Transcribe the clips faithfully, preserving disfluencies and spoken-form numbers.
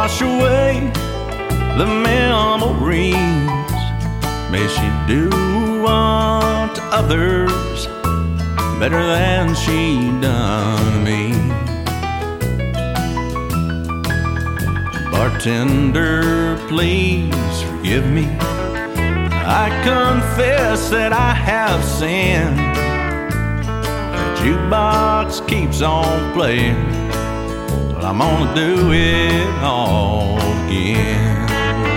wash away the memories. May she do unto others better than she done me. Bartender, please forgive me. I confess that I have sinned. The jukebox keeps on playing, but I'm gonna do it all again.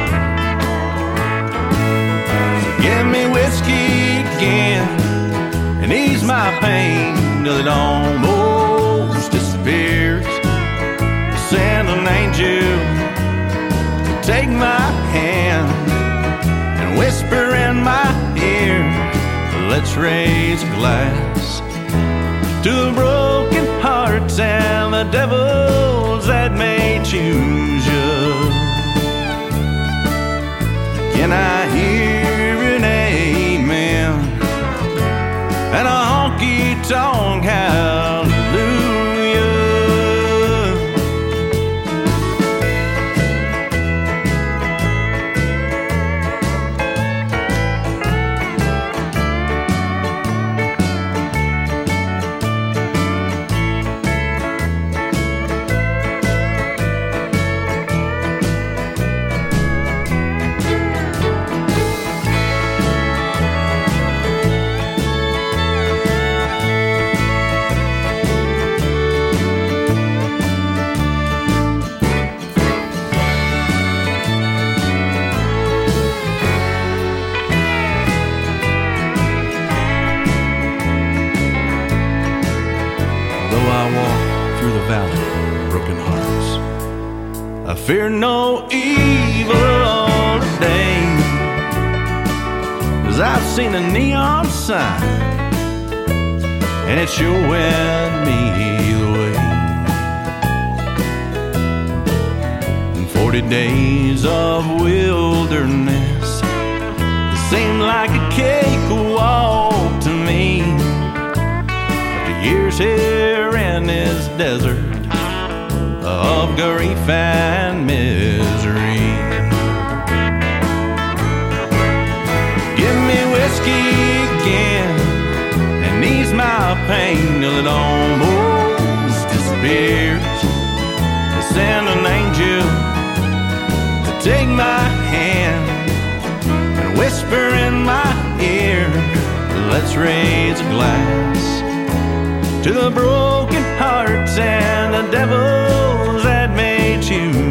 So give me whiskey again and ease my pain till it almost disappears. Send an angel to take my hand and whisper in my ear, let's raise a glass to the broken hearts and the devils that may choose you. Can I hear an amen and a honky-tonk hallelujah? I fear no evil today, 'cause I've seen a neon sign and it's showing me the way. In forty days of wilderness, it seemed like a cakewalk to me, but the years here in this desert of grief and misery. Give me whiskey again and ease my pain till it almost disappears. Send an angel to take my hand and whisper in my ear, let's raise a glass to the broken hearts and the devils that may choose